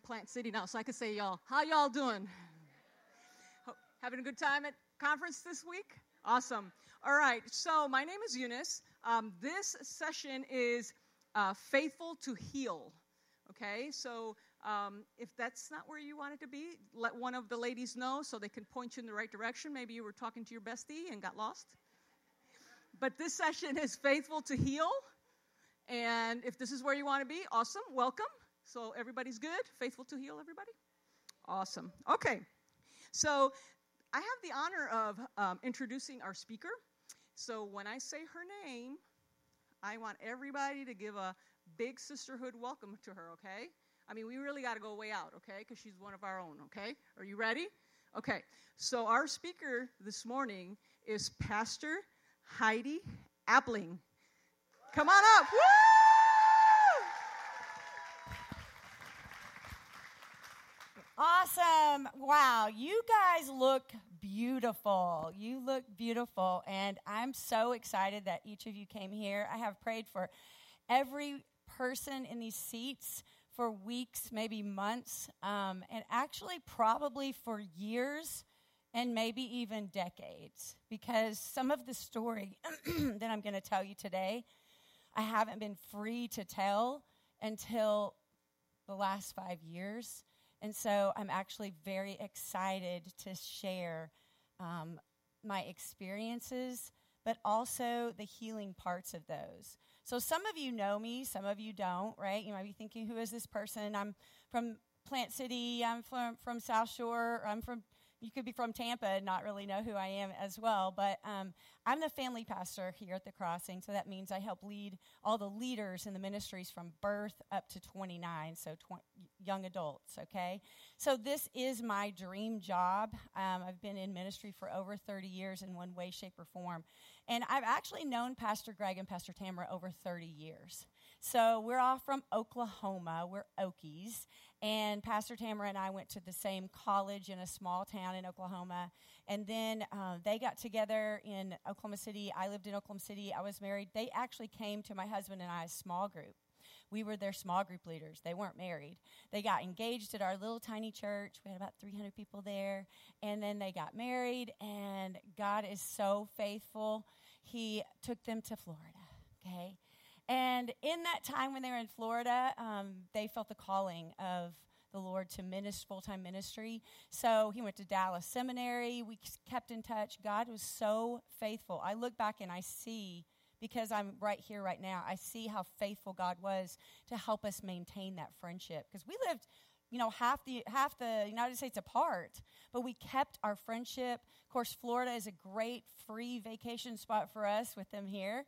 Plant City now, so I can say y'all. How y'all doing? Having a good time at conference this week? Awesome. All right, so my name is Eunice. This session is Faithful to Heal. Okay, so if that's not where you want it to be, let one of the ladies know so they can point you in the right direction. Maybe you were talking to your bestie and got lost. But this session is Faithful to Heal. And if this is where you want to be, awesome, welcome. So everybody's good? Faithful to Heal, everybody? Awesome. Okay, so I have the honor of introducing our speaker. So when I say her name, I want everybody to give a big sisterhood welcome to her, okay? I mean, we really got to go way out, okay, because she's one of our own, okay? Are you ready? Okay, so our speaker this morning is Pastor Heidi Appling. Come on up. Woo! Awesome. Wow, you guys look beautiful. You look beautiful, and I'm so excited that each of you came here. I have prayed for every person in these seats for weeks, maybe months, and actually probably for years and maybe even decades, because some of the story that I'm going to tell you today, I haven't been free to tell until the last 5 years. And so I'm actually very excited to share my experiences, but also the healing parts of those. So some of you know me, some of you don't, right? You might be thinking, who is this person? I'm from Plant City, I'm from South Shore, you could be from Tampa and not really know who I am as well. But I'm the family pastor here at The Crossing, so that means I help lead all the leaders in the ministries from birth up to 29, so young adults, okay? So this is my dream job. I've been in ministry for over 30 years in one way, shape, or form. And I've actually known Pastor Greg and Pastor Tamara over 30 years. So we're all from Oklahoma. We're Okies. And Pastor Tamara and I went to the same college in a small town in Oklahoma. And then they got together in Oklahoma City. I lived in Oklahoma City. I was married. They actually came to my husband and I's small group. We were their small group leaders. They weren't married. They got engaged at our little tiny church. We had about 300 people there. And then they got married, and God is so faithful. He took them to Florida, okay? And in that time when they were in Florida, they felt the calling of the Lord to full-time ministry. So he went to Dallas Seminary. We kept in touch. God was so faithful. I look back and I see, because I'm right here right now, I see how faithful God was to help us maintain that friendship. Because we lived, half the United States apart, but we kept our friendship. Of course, Florida is a great free vacation spot for us with them here.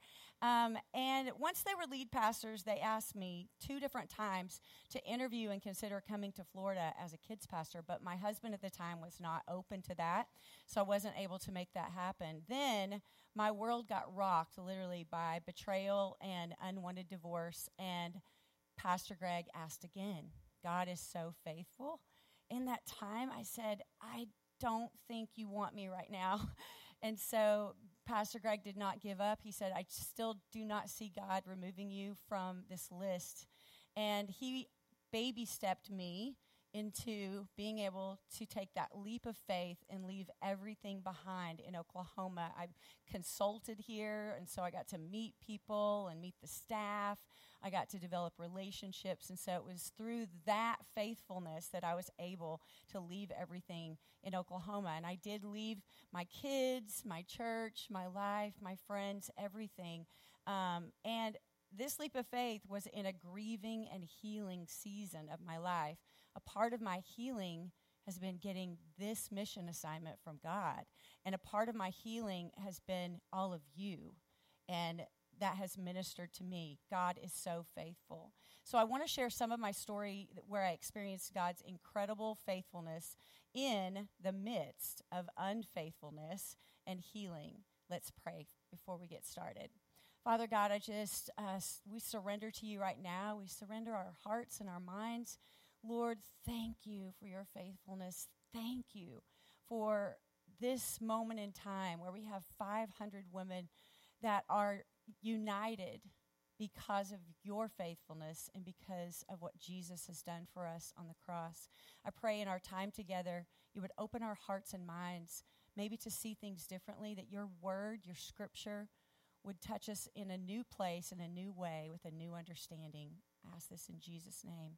And once they were lead pastors, they asked me 2 different times to interview and consider coming to Florida as a kids pastor, but my husband at the time was not open to that, so I wasn't able to make that happen. Then my world got rocked literally by betrayal and unwanted divorce, and Pastor Greg asked again. God is so faithful. In that time, I said, I don't think you want me right now. And so Pastor Greg did not give up. He said, I still do not see God removing you from this list. And he baby stepped me into being able to take that leap of faith and leave everything behind in Oklahoma. I consulted here, and so I got to meet people and meet the staff. I got to develop relationships, and so it was through that faithfulness that I was able to leave everything in Oklahoma. And I did leave my kids, my church, my life, my friends, everything. And this leap of faith was in a grieving and healing season of my life. A part of my healing has been getting this mission assignment from God. And a part of my healing has been all of you. And that has ministered to me. God is so faithful. So I want to share some of my story where I experienced God's incredible faithfulness in the midst of unfaithfulness and healing. Let's pray before we get started. Father God, we surrender to you right now. We surrender our hearts and our minds. Lord, thank you for your faithfulness. Thank you for this moment in time where we have 500 women that are united because of your faithfulness and because of what Jesus has done for us on the cross. I pray in our time together, you would open our hearts and minds maybe to see things differently, that your word, your scripture, would touch us in a new place, in a new way, with a new understanding. I ask this in Jesus' name.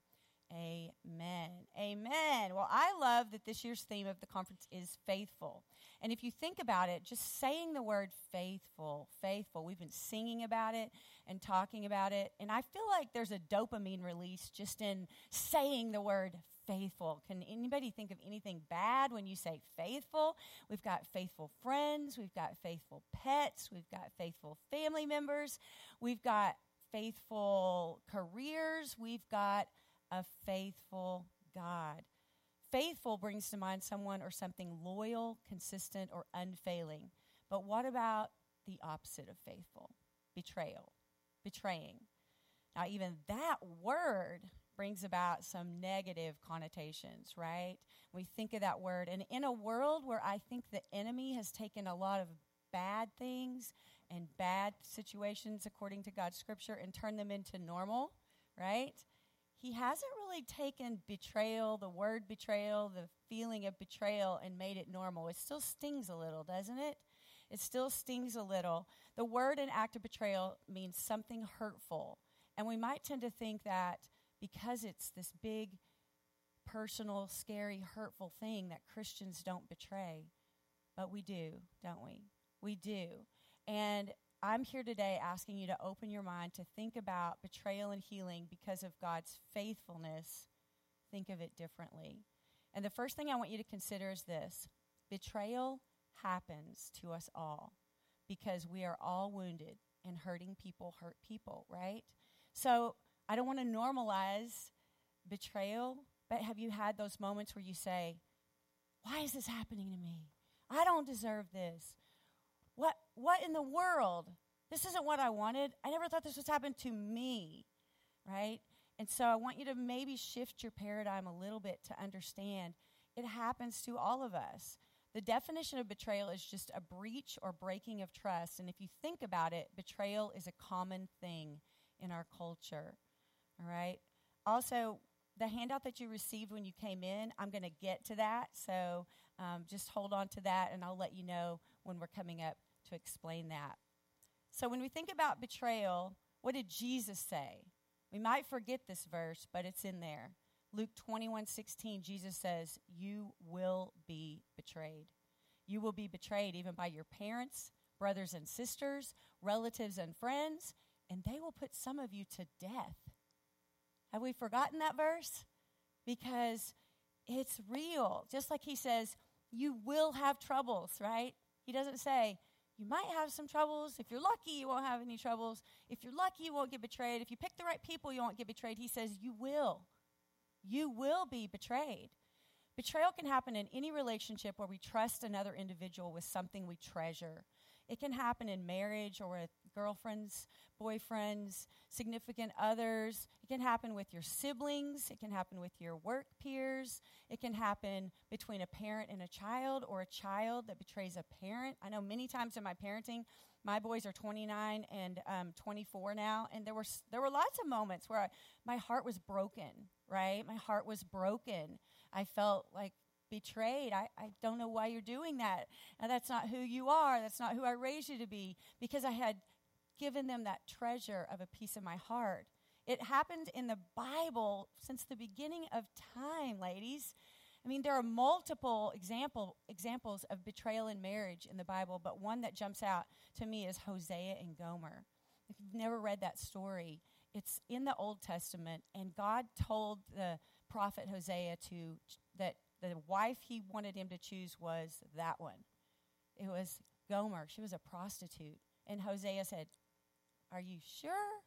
Amen. Amen. Well, I love that this year's theme of the conference is faithful. And if you think about it, just saying the word faithful, faithful, we've been singing about it and talking about it. And I feel like there's a dopamine release just in saying the word faithful. Can anybody think of anything bad when you say faithful? We've got faithful friends. We've got faithful pets. We've got faithful family members. We've got faithful careers. We've got a faithful God. Faithful brings to mind someone or something loyal, consistent, or unfailing. But what about the opposite of faithful? Betrayal, betraying. Now, even that word brings about some negative connotations, right? We think of that word. And in a world where I think the enemy has taken a lot of bad things and bad situations according to God's scripture and turned them into normal, right? He hasn't really taken betrayal, the word betrayal, the feeling of betrayal, and made it normal. It still stings a little, doesn't it? It still stings a little. The word and act of betrayal means something hurtful. And we might tend to think that because it's this big, personal, scary, hurtful thing that Christians don't betray. But we do, don't we? We do. And I'm here today asking you to open your mind to think about betrayal and healing because of God's faithfulness. Think of it differently. And the first thing I want you to consider is this. Betrayal happens to us all because we are all wounded, and hurting people hurt people, right? So I don't want to normalize betrayal, but have you had those moments where you say, why is this happening to me? I don't deserve this. What in the world? This isn't what I wanted. I never thought this was happening to me, right? And so I want you to maybe shift your paradigm a little bit to understand it happens to all of us. The definition of betrayal is just a breach or breaking of trust. And if you think about it, betrayal is a common thing in our culture, all right? Also, the handout that you received when you came in, I'm going to get to that. So just hold on to that, and I'll let you know when we're coming up to explain that. So when we think about betrayal, what did Jesus say? We might forget this verse, but it's in there. Luke 21:16, Jesus says, you will be betrayed. You will be betrayed even by your parents, brothers and sisters, relatives and friends, and they will put some of you to death. Have we forgotten that verse? Because it's real. Just like he says, you will have troubles, right? He doesn't say, you might have some troubles. If you're lucky, you won't have any troubles. If you're lucky, you won't get betrayed. If you pick the right people, you won't get betrayed. He says, you will. You will be betrayed. Betrayal can happen in any relationship where we trust another individual with something we treasure. It can happen in marriage or with girlfriends, boyfriends, significant others. It can happen with your siblings. It can happen with your work peers. It can happen between a parent and a child, or a child that betrays a parent. I know many times in my parenting, my boys are 29 and 24 now, and there were lots of moments where my heart was broken, right? My heart was broken. I felt like betrayed. I don't know why you're doing that. And that's not who you are. That's not who I raised you to be, because I had given them that treasure of a piece of my heart. It happened in the Bible since the beginning of time, ladies. I mean, there are multiple examples of betrayal in marriage in the Bible, but one that jumps out to me is Hosea and Gomer. If you've never read that story, it's in the Old Testament, and God told the prophet Hosea that the wife he wanted him to choose was that one. It was Gomer. She was a prostitute. And Hosea said, are you sure?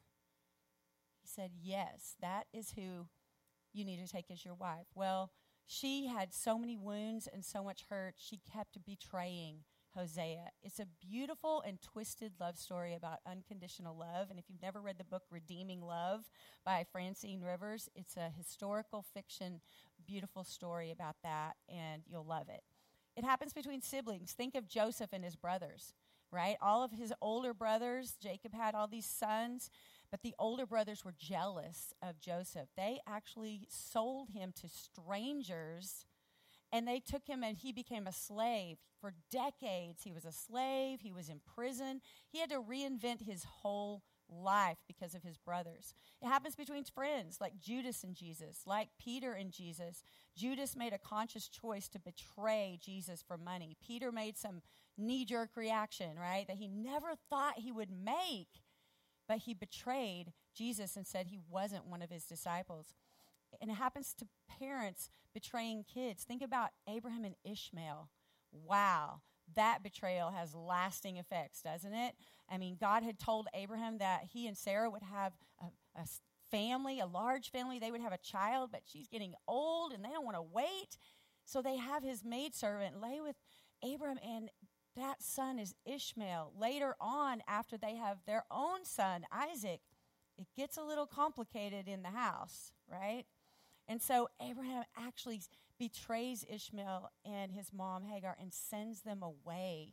He said, yes, that is who you need to take as your wife. Well, she had so many wounds and so much hurt, she kept betraying Hosea. It's a beautiful and twisted love story about unconditional love. And if you've never read the book Redeeming Love by Francine Rivers, it's a historical fiction, beautiful story about that, and you'll love it. It happens between siblings. Think of Joseph and his brothers, right? All of his older brothers, Jacob had all these sons, But the older brothers were jealous of Joseph. They actually sold him to strangers, and they took him and he became a slave. For decades, he was a slave. He was in prison. He had to reinvent his whole life because of his brothers. It happens between friends like Judas and Jesus, like Peter and Jesus. Judas made a conscious choice to betray Jesus for money. Peter made some knee-jerk reaction, right, that he never thought he would make. But he betrayed Jesus and said he wasn't one of his disciples. And it happens to parents betraying kids. Think about Abraham and Ishmael. Wow, that betrayal has lasting effects, doesn't it? I mean, God had told Abraham that he and Sarah would have a family, a large family. They would have a child, but she's getting old and they don't want to wait. So they have his maidservant lay with Abraham, and that son is Ishmael. Later on, after they have their own son, Isaac, it gets a little complicated in the house, right? And so Abraham actually betrays Ishmael and his mom, Hagar, and sends them away.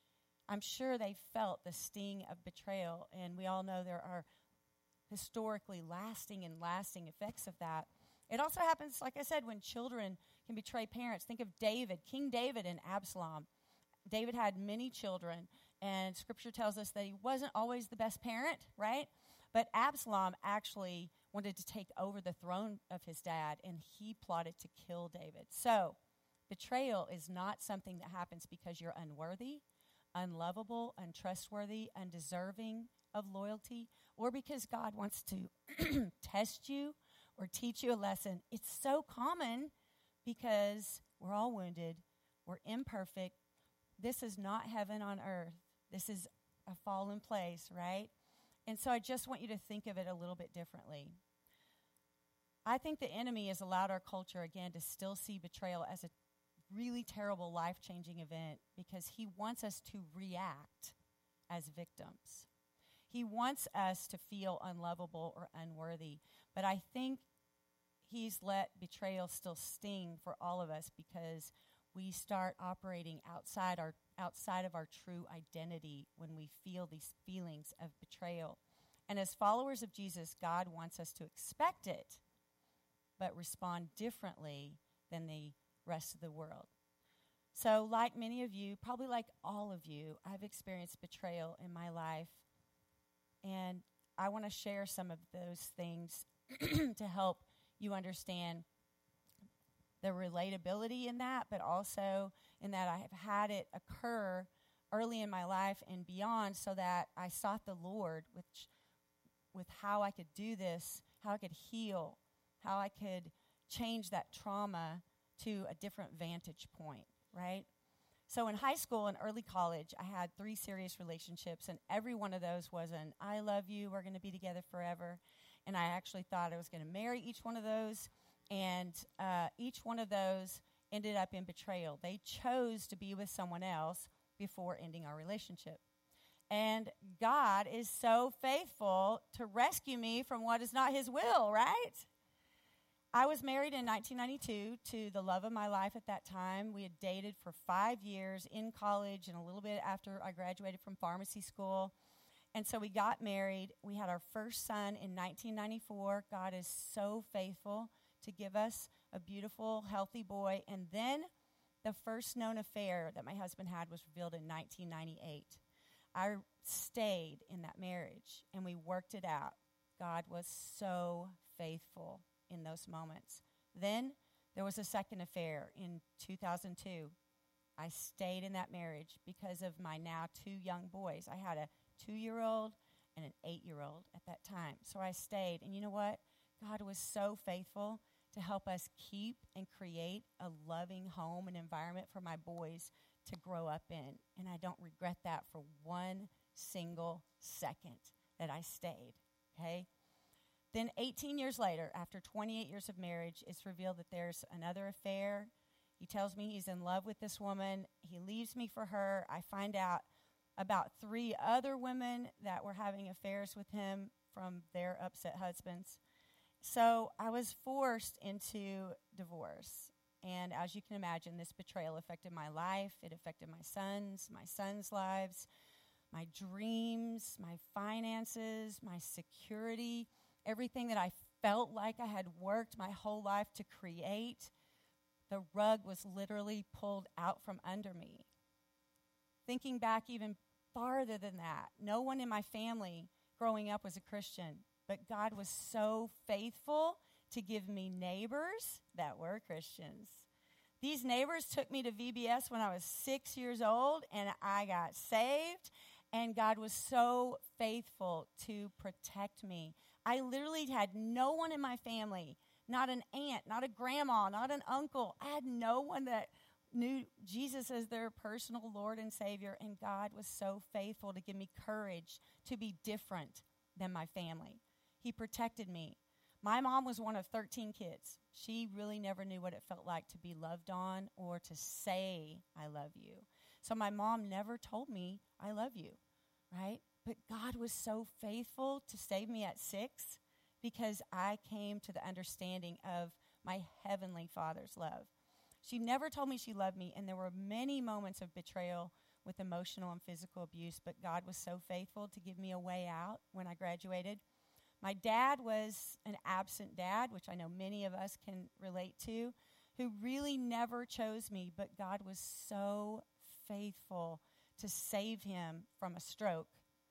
I'm sure they felt the sting of betrayal, and we all know there are historically lasting effects of that. It also happens, like I said, when children can betray parents. Think of David, King David and Absalom. David had many children, and Scripture tells us that he wasn't always the best parent, right? But Absalom actually wanted to take over the throne of his dad, and he plotted to kill David. So betrayal is not something that happens because you're unworthy, unlovable, untrustworthy, undeserving of loyalty, or because God wants to test you or teach you a lesson. It's so common because we're all wounded, we're imperfect. This is not heaven on earth. This is a fallen place, right? And so I just want you to think of it a little bit differently. I think the enemy has allowed our culture, again, to still see betrayal as a really terrible, life-changing event because he wants us to react as victims. He wants us to feel unlovable or unworthy. But I think he's let betrayal still sting for all of us because we start operating outside of our true identity when we feel these feelings of betrayal. And as followers of Jesus, God wants us to expect it, but respond differently than the rest of the world. So like many of you, probably like all of you, I've experienced betrayal in my life. And I want to share some of those things to help you understand the relatability in that, but also in that I have had it occur early in my life and beyond so that I sought the Lord with how I could do this, how I could heal, how I could change that trauma to a different vantage point, right? So in high school and early college, I had 3 serious relationships, and every one of those was an I love you, we're going to be together forever. And I actually thought I was going to marry each one of those, and each one of those ended up in betrayal. They chose to be with someone else before ending our relationship. And God is so faithful to rescue me from what is not his will, right? I was married in 1992 to the love of my life at that time. We had dated for 5 years in college and a little bit after I graduated from pharmacy school. And so we got married. We had our first son in 1994. God is so faithful to give us a beautiful, healthy boy. And then the first known affair that my husband had was revealed in 1998. I stayed in that marriage, and we worked it out. God was so faithful in those moments. Then there was a second affair in 2002. I stayed in that marriage because of my now 2 young boys. I had a 2-year-old and an 8-year-old at that time. So I stayed. And you know what? God was so faithful to help us keep and create a loving home and environment for my boys to grow up in. And I don't regret that for one single second that I stayed, okay? Then 18 years later, after 28 years of marriage, it's revealed that there's another affair. He tells me he's in love with this woman. He leaves me for her. I find out about 3 other women that were having affairs with him from their upset husbands. So I was forced into divorce. And as you can imagine, this betrayal affected my life. It affected my sons' lives. my dreams, my finances, my security, everything that I felt like I had worked my whole life to create, the rug was literally pulled out from under me. Thinking back even farther than that, no one in my family growing up was a Christian, but God was so faithful to give me neighbors that were Christians. These neighbors took me to VBS when I was 6 years old, and I got saved, and God was so faithful to protect me. I literally had no one in my family, not an aunt, not a grandma, not an uncle. I had no one that knew Jesus as their personal Lord and Savior, and God was so faithful to give me courage to be different than my family. He protected me. My mom was one of 13 kids. She really never knew what it felt like to be loved on or to say, I love you. So my mom never told me, I love you, right? But God was so faithful to save me at 6 because I came to the understanding of my Heavenly Father's love. She never told me she loved me, and there were many moments of betrayal with emotional and physical abuse, but God was so faithful to give me a way out when I graduated. My dad was an absent dad, which I know many of us can relate to, who really never chose me, but God was so faithful to save him from a stroke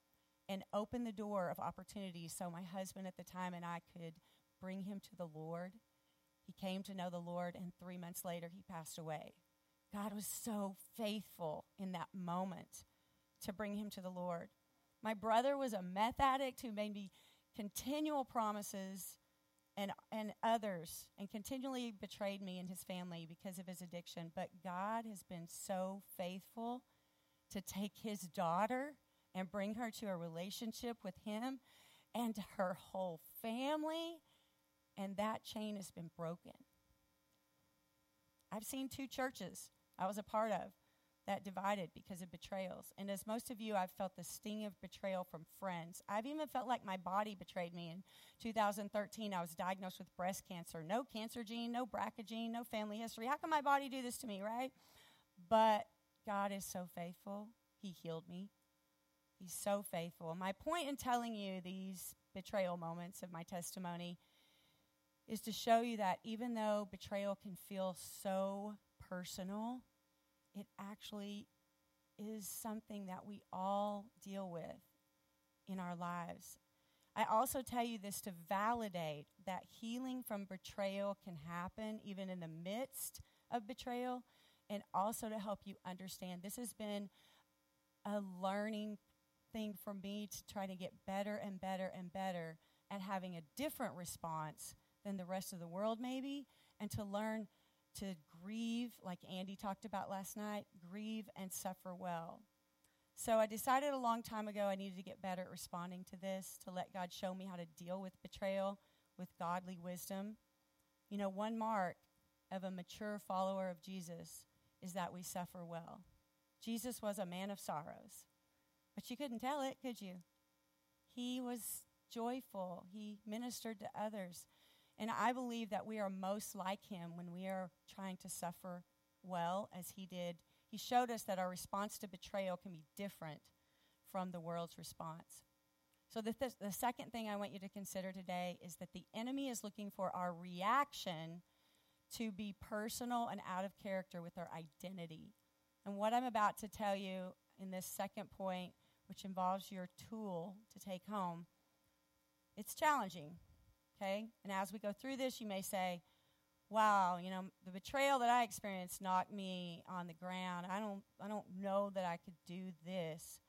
and open the door of opportunities so my husband at the time and I could bring him to the Lord. He came to know the Lord, and 3 months later, he passed away. God was so faithful in that moment to bring him to the Lord. My brother was a meth addict who made me continual promises and others, and continually betrayed me and his family because of his addiction. But God has been so faithful to take his daughter and bring her to a relationship with him and her whole family, and that chain has been broken. I've seen 2 churches I was a part of that divided because of betrayals. And as most of you, I've felt the sting of betrayal from friends. I've even felt like my body betrayed me. In 2013, I was diagnosed with breast cancer. No cancer gene, no BRCA gene, no family history. How can my body do this to me, right? But God is so faithful. He healed me. He's so faithful. My point in telling you these betrayal moments of my testimony is to show you that even though betrayal can feel so personal, it actually is something that we all deal with in our lives. I also tell you this to validate that healing from betrayal can happen even in the midst of betrayal, and also to help you understand this has been a learning thing for me to try to get better and better and better at having a different response than the rest of the world maybe, and to learn to grieve, like Andy talked about last night, grieve and suffer well. So I decided a long time ago I needed to get better at responding to this, to let God show me how to deal with betrayal with godly wisdom. You know, one mark of a mature follower of Jesus is that we suffer well. Jesus was a man of sorrows, but you couldn't tell it, could you? He was joyful. He ministered to others. And I believe that we are most like him when we are trying to suffer well, as he did. He showed us that our response to betrayal can be different from the world's response. So the second thing I want you to consider today is that the enemy is looking for our reaction to be personal and out of character with our identity. And what I'm about to tell you in this second point, which involves your tool to take home, it's challenging. Okay, and as we go through this, you may say, wow, you know, the betrayal that I experienced knocked me on the ground. I don't know that I could do this.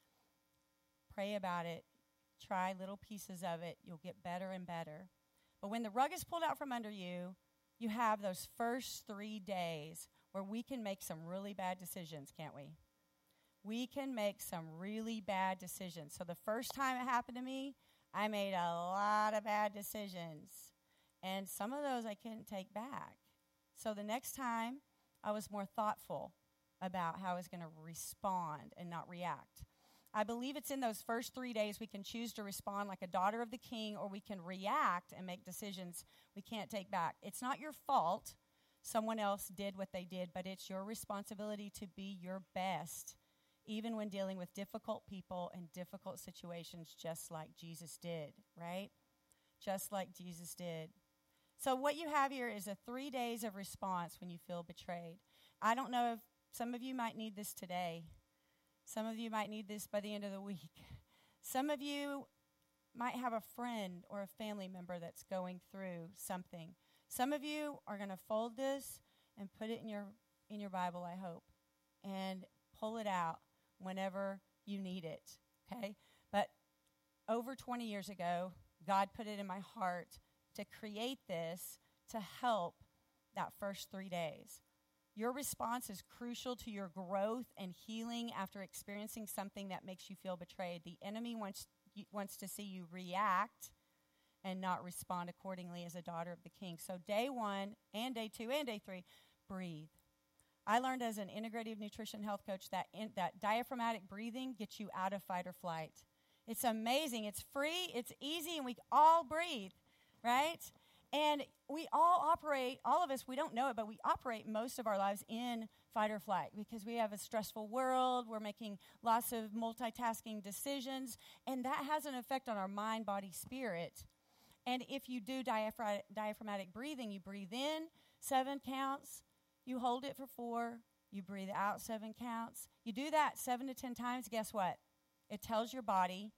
Pray about it. Try little pieces of it. You'll get better and better. But when the rug is pulled out from under you, you have those first 3 days where we can make some really bad decisions, can't we? We can make some really bad decisions. So the first time it happened to me, I made a lot of bad decisions, and some of those I couldn't take back. So the next time, I was more thoughtful about how I was going to respond and not react. I believe it's in those first 3 days we can choose to respond like a daughter of the king, or we can react and make decisions we can't take back. It's not your fault someone else did what they did, but it's your responsibility to be your best even when dealing with difficult people and difficult situations, just like Jesus did, right? Just like Jesus did. So what you have here is a 3 days of response when you feel betrayed. I don't know if some of you might need this today. Some of you might need this by the end of the week. Some of you might have a friend or a family member that's going through something. Some of you are going to fold this and put it in your Bible, I hope, and pull it out whenever you need it, okay? But over 20 years ago, God put it in my heart to create this to help that first 3 days. Your response is crucial to your growth and healing after experiencing something that makes you feel betrayed. The enemy wants to see you react and not respond accordingly as a daughter of the King. So day 1 and day 2 and day 3, breathe. I learned as an integrative nutrition health coach that diaphragmatic breathing gets you out of fight or flight. It's amazing. It's free. It's easy, and we all breathe, right? And we all operate, all of us, we don't know it, but we operate most of our lives in fight or flight because we have a stressful world. We're making lots of multitasking decisions, and that has an effect on our mind, body, spirit. And if you do diaphragmatic breathing, you breathe in 7 counts, you hold it for 4, you breathe out 7 counts. You do that 7 to 10 times, guess what? It tells your body,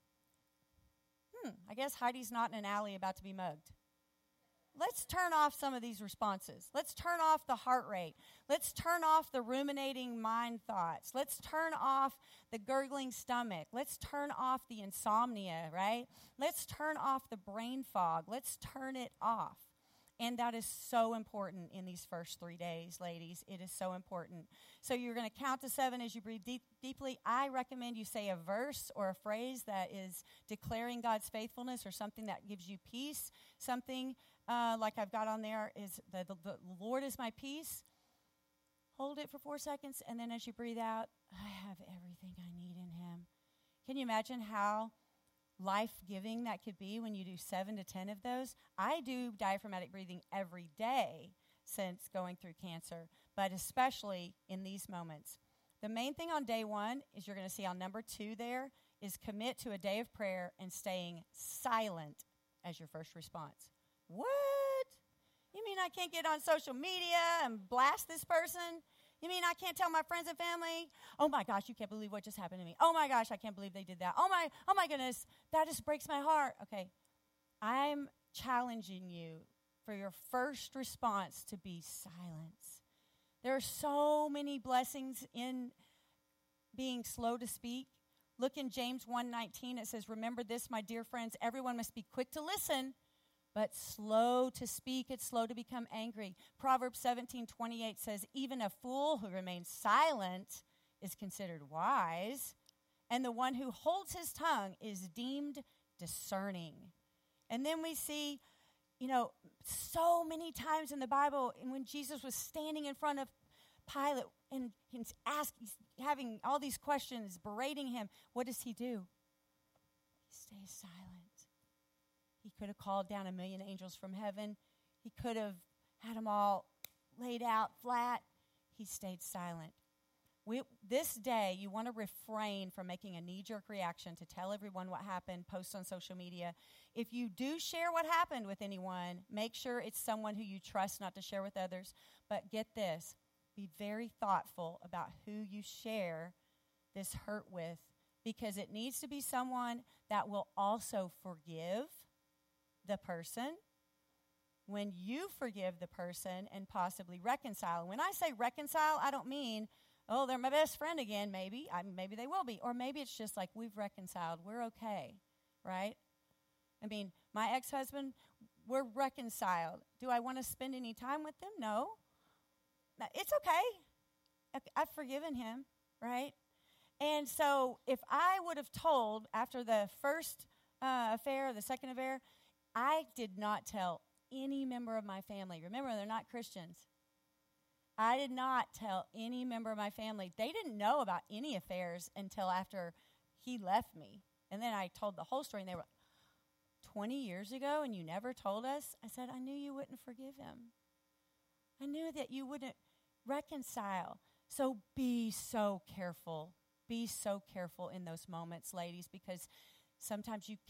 I guess Heidi's not in an alley about to be mugged. Let's turn off some of these responses. Let's turn off the heart rate. Let's turn off the ruminating mind thoughts. Let's turn off the gurgling stomach. Let's turn off the insomnia, right? Let's turn off the brain fog. Let's turn it off. And that is so important in these first 3 days, ladies. It is so important. So you're going to count to 7 as you breathe deeply. I recommend you say a verse or a phrase that is declaring God's faithfulness or something that gives you peace. Something like I've got on there is the Lord is my peace. Hold it for 4 seconds, and then as you breathe out, I have everything I need in him. Can you imagine how life-giving that could be when you do 7 to 10 of those? I do diaphragmatic breathing every day since going through cancer, but especially in these moments. The main thing on day 1 is you're going to see on number 2 there is commit to a day of prayer and staying silent as your first response. What? You mean I can't get on social media and blast this person? You mean I can't tell my friends and family? Oh my gosh, you can't believe what just happened to me. Oh my gosh, I can't believe they did that. Oh my goodness, that just breaks my heart. Okay, I'm challenging you for your first response to be silence. There are so many blessings in being slow to speak. Look in James 1:19, it says, remember this, my dear friends, everyone must be quick to listen, but slow to speak, it's slow to become angry. Proverbs 17:28 says, even a fool who remains silent is considered wise, and the one who holds his tongue is deemed discerning. And then we see, so many times in the Bible, and when Jesus was standing in front of Pilate and he's having all these questions, berating him, what does he do? He stays silent. He could have called down 1 million angels from heaven. He could have had them all laid out flat. He stayed silent. This day, you want to refrain from making a knee-jerk reaction to tell everyone what happened, post on social media. If you do share what happened with anyone, make sure it's someone who you trust not to share with others. But get this, be very thoughtful about who you share this hurt with, because it needs to be someone that will also forgive the person when you forgive the person and possibly reconcile. When I say reconcile, I don't mean, oh, they're my best friend again, maybe. Maybe they will be. Or maybe it's just like we've reconciled. We're okay, right? I mean, my ex-husband, we're reconciled. Do I want to spend any time with them? No. It's okay. I've forgiven him, right? And so if I would have told after the first affair, the second affair, I did not tell any member of my family. Remember, they're not Christians. I did not tell any member of my family. They didn't know about any affairs until after he left me. And then I told the whole story, and they were 20 years ago, and you never told us? I said, I knew you wouldn't forgive him. I knew that you wouldn't reconcile. So be so careful. be so careful in those moments, ladies, because sometimes you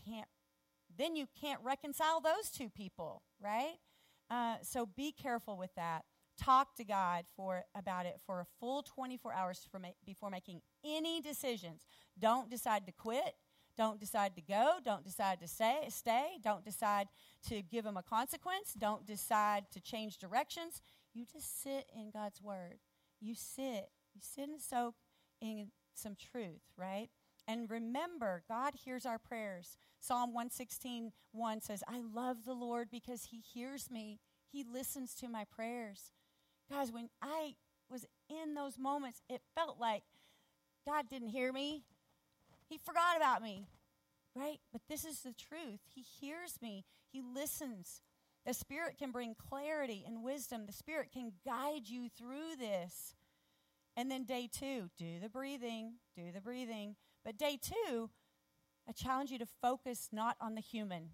can't reconcile those two people, right? So be careful with that. Talk to God about it for a full 24 hours before making any decisions. Don't decide to quit. Don't decide to go. Don't decide to stay. Don't decide to give him a consequence. Don't decide to change directions. You just sit in God's word. You sit and soak in some truth, right? And remember, God hears our prayers. Psalm 116:1 says, I love the Lord because he hears me. He listens to my prayers. Guys, when I was in those moments, it felt like God didn't hear me. He forgot about me, right? But this is the truth. He hears me. He listens. The Spirit can bring clarity and wisdom. The Spirit can guide you through this. And then day 2, do the breathing. But day 2, I challenge you to focus not on the human.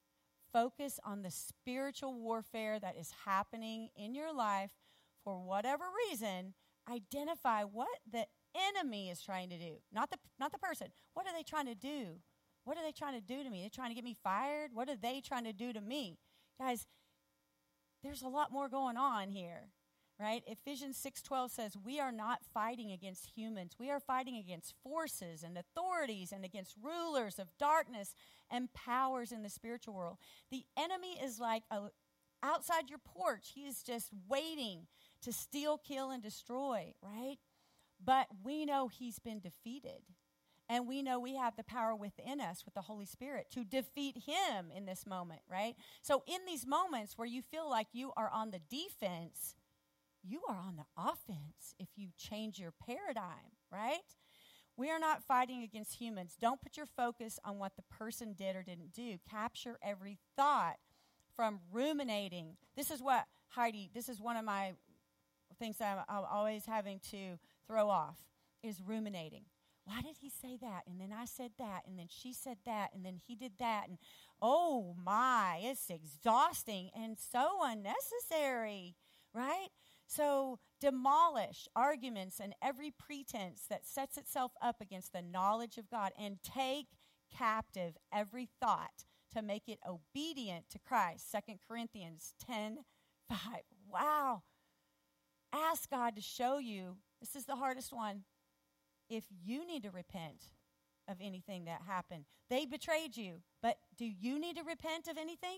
Focus on the spiritual warfare that is happening in your life for whatever reason. Identify what the enemy is trying to do, not the person. What are they trying to do? What are they trying to do to me? They're trying to get me fired? What are they trying to do to me? Guys, there's a lot more going on here, right? Ephesians 6:12 says, we are not fighting against humans. We are fighting against forces and authorities and against rulers of darkness and powers in the spiritual world. The enemy is like outside your porch. He is just waiting to steal, kill, and destroy, right? But we know he's been defeated. And we know we have the power within us with the Holy Spirit to defeat him in this moment, right? So in these moments where you feel like you are on the defense, you are on the offense if you change your paradigm, right? We are not fighting against humans. Don't put your focus on what the person did or didn't do. Capture every thought from ruminating. This is what, Heidi, this is one of my things that I'm always having to throw off, is ruminating. Why did he say that? And then I said that, and then she said that, and then he did that. And oh my, it's exhausting and so unnecessary, right? So demolish arguments and every pretense that sets itself up against the knowledge of God, and take captive every thought to make it obedient to Christ. 2 Corinthians 10:5. Wow. Ask God to show you, this is the hardest one, if you need to repent of anything that happened. They betrayed you, but do you need to repent of anything?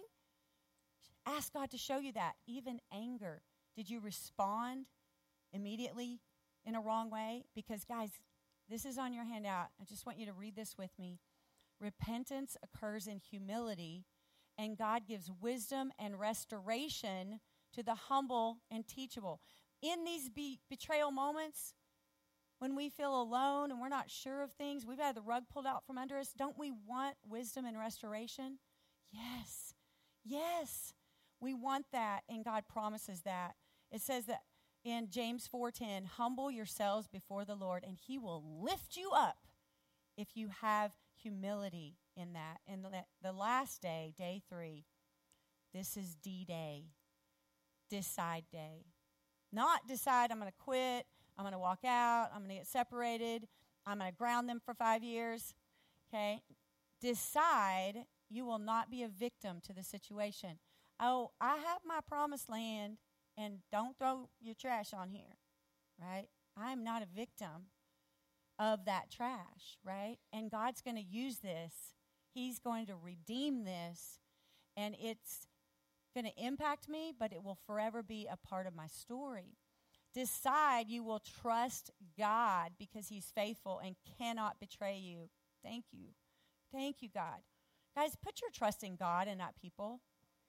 Ask God to show you that. Even anger. Did you respond immediately in a wrong way? Because, guys, this is on your handout. I just want you to read this with me. Repentance occurs in humility, and God gives wisdom and restoration to the humble and teachable. In these betrayal moments, when we feel alone and we're not sure of things, we've had the rug pulled out from under us, don't we want wisdom and restoration? Yes. Yes. We want that, and God promises that. It says that in James 4:10, humble yourselves before the Lord, and he will lift you up if you have humility in that. And the last day, day 3, this is D-Day, decide day. Not decide I'm going to quit, I'm going to walk out, I'm going to get separated, I'm going to ground them for 5 years, okay? Decide you will not be a victim to the situation. Oh, I have my promised land, and don't throw your trash on here, right? I'm not a victim of that trash, right? And God's going to use this. He's going to redeem this, and it's going to impact me, but it will forever be a part of my story. Decide you will trust God because he's faithful and cannot betray you. Thank you. Thank you, God. Guys, put your trust in God and not people.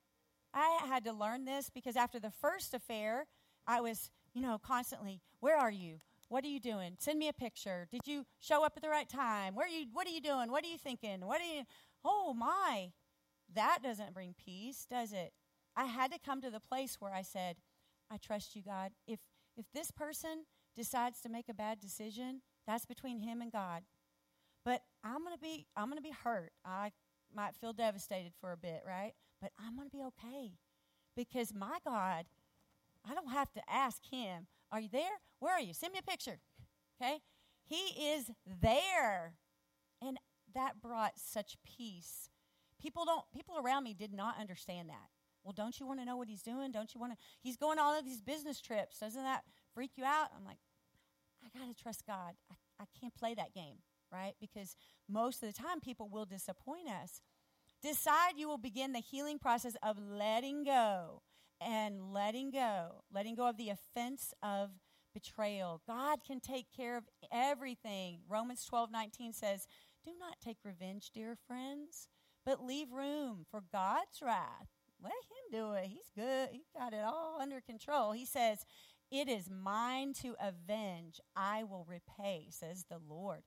I had to learn this because after the first affair, I was, constantly, where are you? What are you doing? Send me a picture. Did you show up at the right time? What are you doing? What are you thinking? Oh my, that doesn't bring peace, does it? I had to come to the place where I said, I trust you, God. If this person decides to make a bad decision, that's between him and God. But I'm gonna be hurt. I might feel devastated for a bit, right? But I'm gonna be okay. Because my God, I don't have to ask him, are you there? Where are you? Send me a picture. Okay? He is there. And that brought such peace. People around me did not understand that. Well, don't you want to know what he's doing? Don't you want to? He's going on all of these business trips. Doesn't that freak you out? I'm like, I got to trust God. I can't play that game, right? Because most of the time people will disappoint us. Decide you will begin the healing process of letting go and letting go of the offense of betrayal. God can take care of everything. Romans 12:19 says, do not take revenge, dear friends, but leave room for God's wrath. Let him do it. He's good. He got it all under control. He says, it is mine to avenge. I will repay, says the Lord.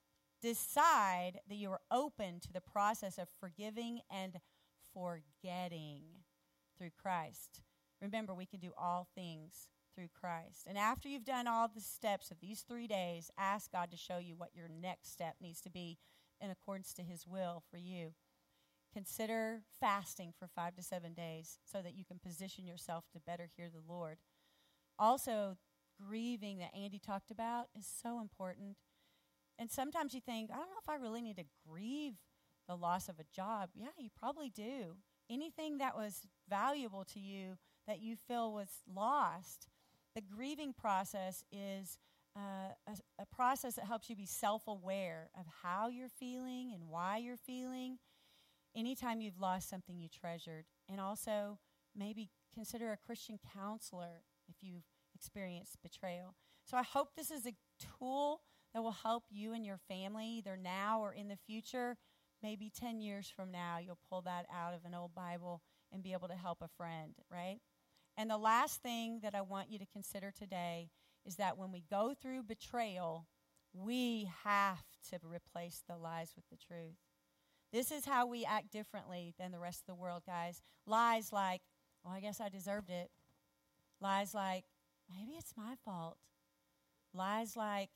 Decide that you are open to the process of forgiving and forgetting through Christ. Remember, we can do all things through Christ. And after you've done all the steps of these 3 days, ask God to show you what your next step needs to be in accordance to his will for you. Consider fasting for 5 to 7 days so that you can position yourself to better hear the Lord. Also, grieving that Andy talked about is so important. And sometimes you think, I don't know if I really need to grieve the loss of a job. Yeah, you probably do. Anything that was valuable to you that you feel was lost, the grieving process is a process that helps you be self-aware of how you're feeling and why you're feeling anytime you've lost something you treasured. And also maybe consider a Christian counselor if you've experienced betrayal. So I hope this is a tool that will help you and your family either now or in the future. Maybe 10 years from now, you'll pull that out of an old Bible and be able to help a friend, right? And the last thing that I want you to consider today is that when we go through betrayal, we have to replace the lies with the truth. This is how we act differently than the rest of the world, guys. Lies like, well, I guess I deserved it. Lies like, maybe it's my fault. Lies like,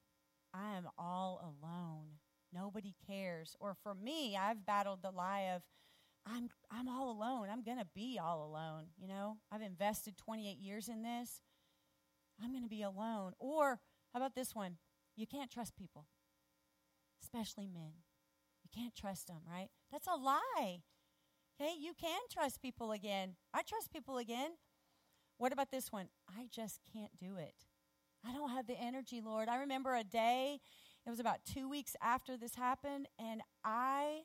I am all alone. Nobody cares. Or for me, I've battled the lie of, I'm all alone. I'm going to be all alone. You know, I've invested 28 years in this. I'm going to be alone. Or how about this one? You can't trust people, especially men. You can't trust them, right? That's a lie. Okay, you can trust people again. I trust people again. What about this one? I just can't do it. I don't have the energy, Lord. I remember a day, it was about 2 weeks after this happened, and I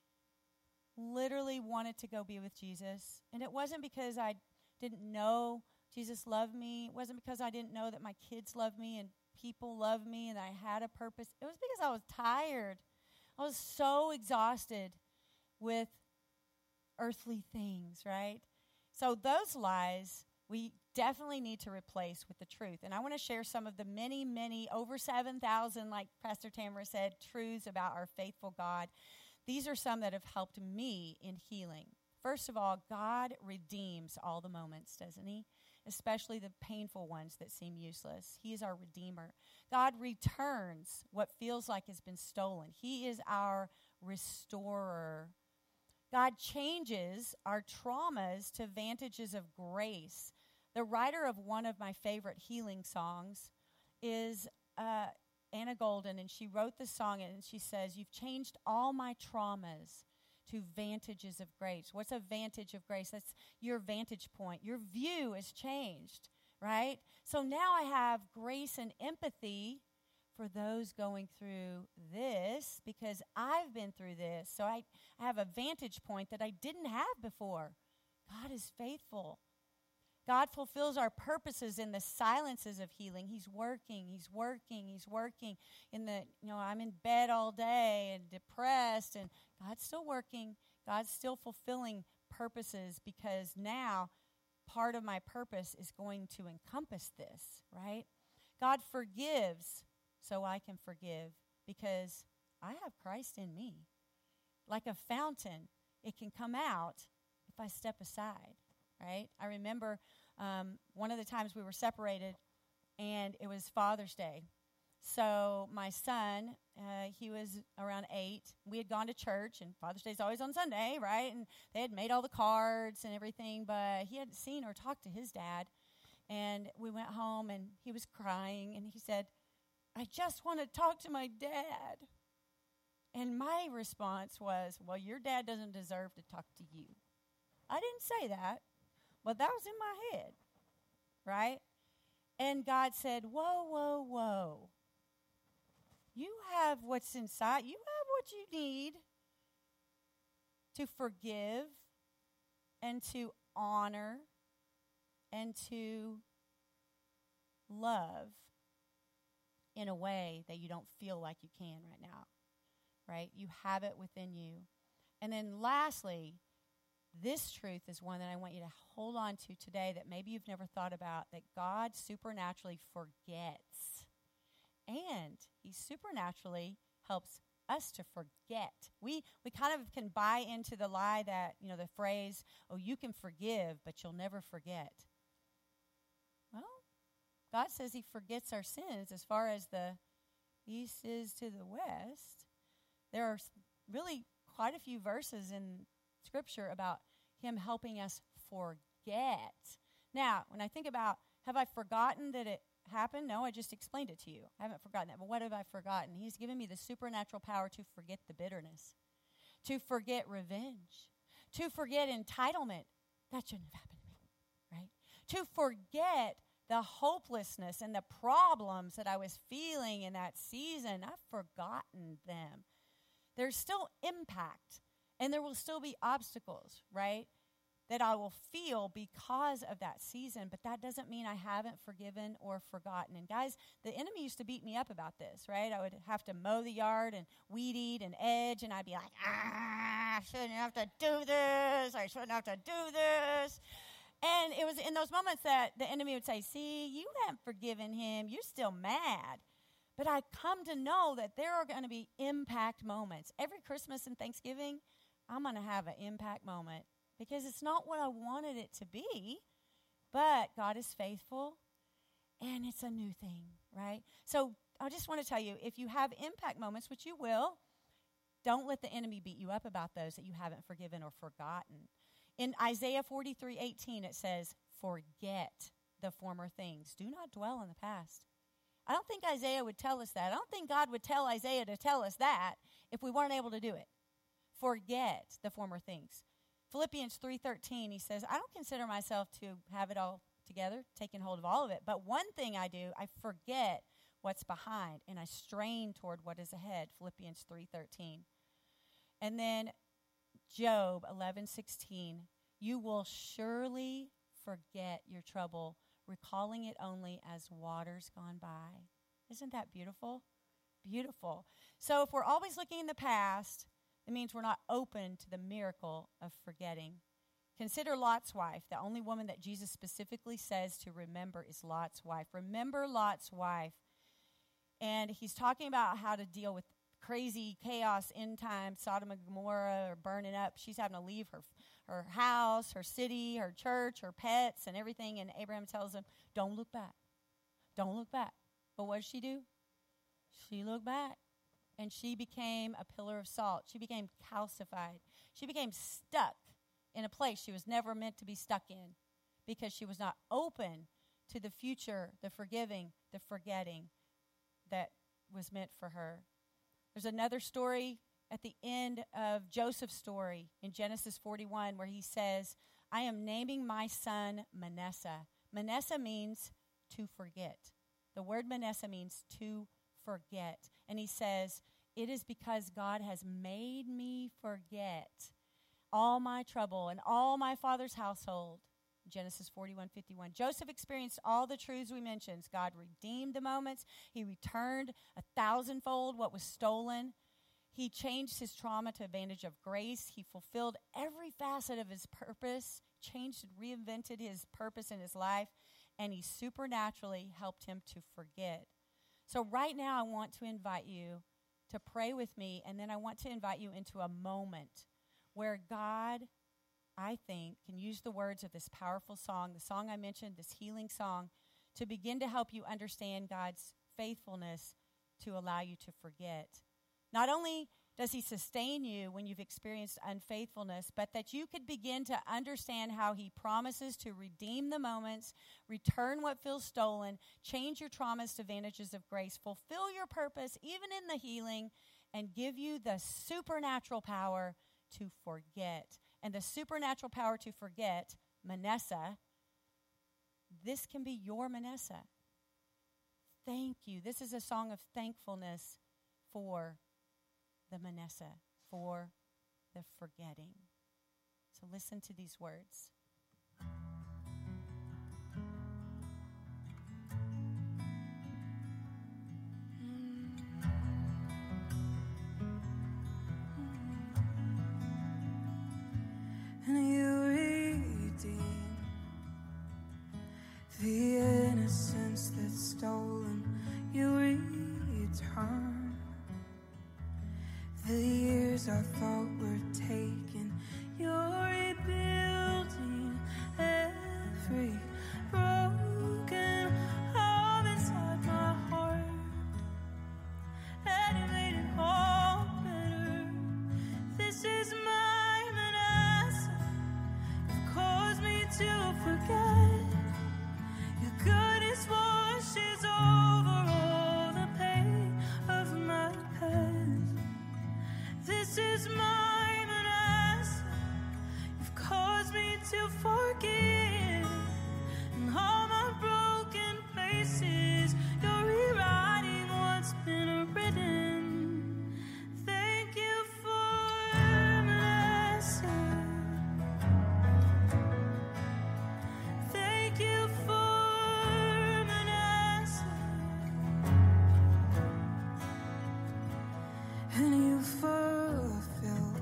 literally wanted to go be with Jesus. And it wasn't because I didn't know Jesus loved me. It wasn't because I didn't know that my kids loved me and people loved me and I had a purpose. It was because I was tired. I was so exhausted with earthly things, right? So those lies we definitely need to replace with the truth. And I want to share some of the many, many, over 7,000, like Pastor Tamara said, truths about our faithful God. These are some that have helped me in healing. First of all, God redeems all the moments, doesn't he? Especially the painful ones that seem useless. He is our redeemer. God returns what feels like has been stolen. He is our restorer. God changes our traumas to vantages of grace. The writer of one of my favorite healing songs is Anna Golden, and she wrote the song, and she says, you've changed all my traumas to vantages of grace. What's a vantage of grace? That's your vantage point. Your view has changed, right? So now I have grace and empathy for those going through this because I've been through this. So I have a vantage point that I didn't have before. God is faithful. God fulfills our purposes in the silences of healing. He's working, he's working, he's working. I'm in bed all day and depressed, and God's still working. God's still fulfilling purposes because now part of my purpose is going to encompass this, right? God forgives so I can forgive because I have Christ in me. Like a fountain, it can come out if I step aside, right? I remember one of the times we were separated, and it was Father's Day. So my son, he was around 8. We had gone to church, and Father's Day is always on Sunday, right? And they had made all the cards and everything, but he hadn't seen or talked to his dad. And we went home, and he was crying, and he said, I just want to talk to my dad. And my response was, well, your dad doesn't deserve to talk to you. I didn't say that, but that was in my head, right? And God said, whoa, whoa, whoa. You have what's inside. You have what you need to forgive and to honor and to love in a way that you don't feel like you can right now, right? You have it within you. And then lastly, this truth is one that I want you to hold on to today that maybe you've never thought about, that God supernaturally forgets. And he supernaturally helps us to forget. We kind of can buy into the lie that, the phrase, oh, you can forgive, but you'll never forget. Well, God says he forgets our sins as far as the east is to the west. There are really quite a few verses in Scripture about him helping us forget. Now, when I think about, have I forgotten that it happened? No, I just explained it to you. I haven't forgotten that. But what have I forgotten? He's given me the supernatural power to forget the bitterness, to forget revenge, to forget entitlement. That shouldn't have happened to me, right? To forget the hopelessness and the problems that I was feeling in that season. I've forgotten them. There's still impact, and there will still be obstacles, right, that I will feel because of that season, but that doesn't mean I haven't forgiven or forgotten. And guys, the enemy used to beat me up about this, right? I would have to mow the yard and weed eat and edge, and I'd be like, I shouldn't have to do this. I shouldn't have to do this. And it was in those moments that the enemy would say, see, you haven't forgiven him. You're still mad. But I come to know that there are going to be impact moments. Every Christmas and Thanksgiving, I'm going to have an impact moment because it's not what I wanted it to be, but God is faithful, and it's a new thing, right? So I just want to tell you, if you have impact moments, which you will, don't let the enemy beat you up about those that you haven't forgiven or forgotten. In Isaiah 43:18, it says, forget the former things. Do not dwell in the past. I don't think Isaiah would tell us that. I don't think God would tell Isaiah to tell us that if we weren't able to do it. Forget the former things. Philippians 3:13, he says, I don't consider myself to have it all together, taking hold of all of it. But one thing I do, I forget what's behind, and I strain toward what is ahead. Philippians 3:13. And then Job 11:16, you will surely forget your trouble, recalling it only as waters gone by. Isn't that beautiful? Beautiful. So if we're always looking in the past, it means we're not open to the miracle of forgetting. Consider Lot's wife. The only woman that Jesus specifically says to remember is Lot's wife. Remember Lot's wife. And he's talking about how to deal with crazy chaos, end time, Sodom and Gomorrah are burning up. She's having to leave her house, her city, her church, her pets, and everything. And Abraham tells him, don't look back. Don't look back. But what did she do? She looked back, and she became a pillar of salt. She became calcified. She became stuck in a place she was never meant to be stuck in because she was not open to the future, the forgiving, the forgetting that was meant for her. There's another story at the end of Joseph's story in Genesis 41 where he says, I am naming my son Manasseh. Manasseh means to forget. The word Manasseh means to forget. And he says, it is because God has made me forget all my trouble and all my father's household. Genesis 41:51. Joseph experienced all the truths we mentioned. God redeemed the moments. He returned 1,000-fold what was stolen. He changed his trauma to advantage of grace. He fulfilled every facet of his purpose, changed and reinvented his purpose in his life, and he supernaturally helped him to forget. So right now I want to invite you to pray with me, and then I want to invite you into a moment where God, I think, can use the words of this powerful song, the song I mentioned, this healing song, to begin to help you understand God's faithfulness to allow you to forget. Not only does he sustain you when you've experienced unfaithfulness, but that you could begin to understand how he promises to redeem the moments, return what feels stolen, change your traumas to advantages of grace, fulfill your purpose even in the healing, and give you the supernatural power to forget. And the supernatural power to forget, Manasseh, this can be your Manasseh. Thank you. This is a song of thankfulness for the Manasseh, for the forgetting. So listen to these words. And you redeem the innocence that's stolen. You return the years I thought were taken. You're rebuilding every broken home inside my heart, and you made it all better. This is my Manasseh. You've caused me to forget. Your goodness washes over all the pain of my past. This is my Manasseh. You've caused me to forgive. In all my broken places, you're rewriting what's been written. Thank you for Manasseh. Thank you for Manasseh. And you fulfill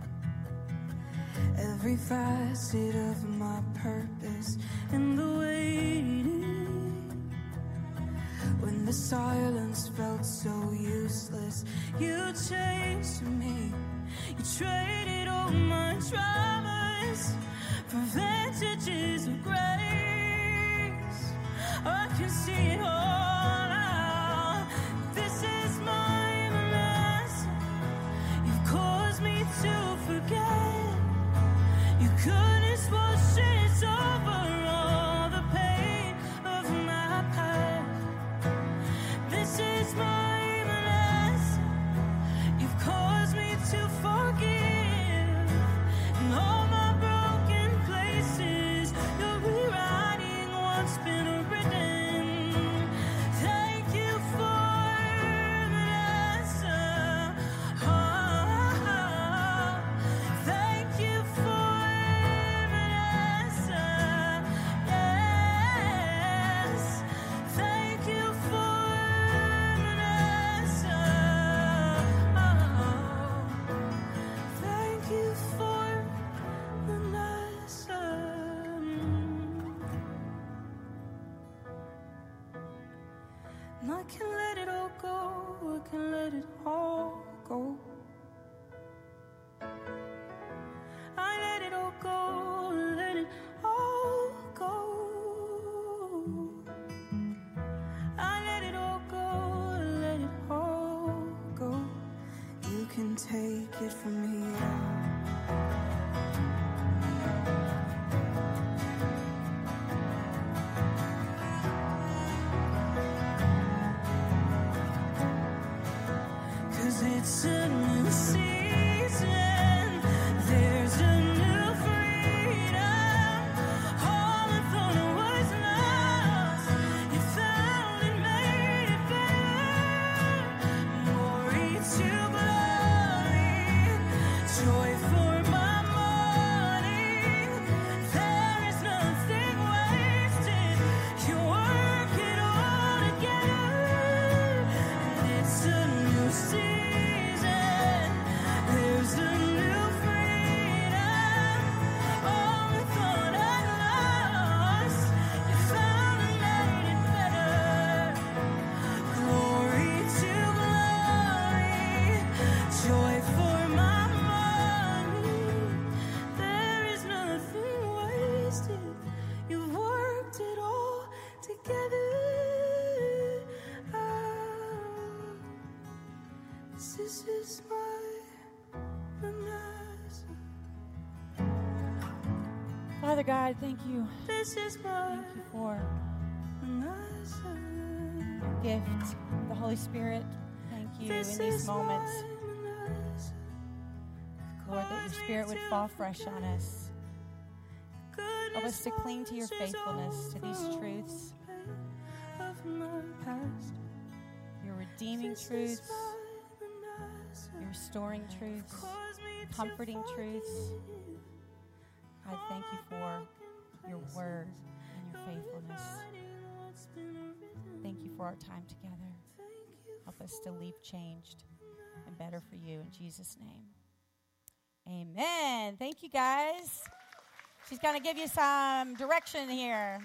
every facet of my purpose in the waiting. When the silence felt so useless, you changed me. You traded all my traumas for advantages of grace. I can see it all now. This is my Manasseh. You've caused me to forget. Your goodness washes over all the pain of my past. This is my Manasseh. You've caused me to forgive. In all my broken places, you're rewriting what's been written. Thank you for Manasseh. Oh, thank you for Manasseh. Yes, thank you for Manasseh. Oh, thank you for Manasseh. And I can let it all go. I can let it all go. I let it all go. Let it all go. I let it all go. Let it all go. You can take it from here. Cause it's a new season. There's a new freedom. All I thought was lost, you found and made it better. Glory to glory, joy for my morning. There is nothing wasted. You work it all together. And it's a new season. Father God, thank you. This is my Thank you for answer. your gift, the Holy Spirit. Thank you in these moments, Lord, that your Spirit would fall fresh on us. Help us to cling to your faithfulness, to these truths, your redeeming truths, your restoring truths, comforting truths. I thank you for your word and your faithfulness. Thank you for our time together. Help us to leave changed and better for you in Jesus' name. Amen. Thank you, guys. She's going to give you some direction here.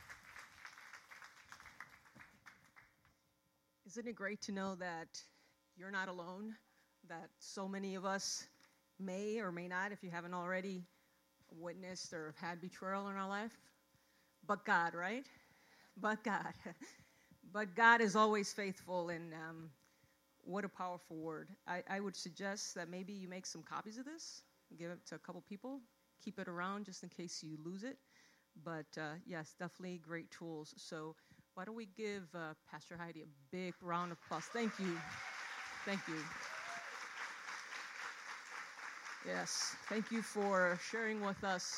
Isn't it great to know that you're not alone, that so many of us may or may not, if you haven't already, witnessed or had betrayal in our life? But God, right? But God. But God is always faithful, and what a powerful word. I would suggest that maybe you make some copies of this, give it to a couple people, keep it around just in case you lose it. But yes, definitely great tools. So why don't we give Pastor Heidi a big round of applause. Thank you. Thank you. Yes, thank you for sharing with us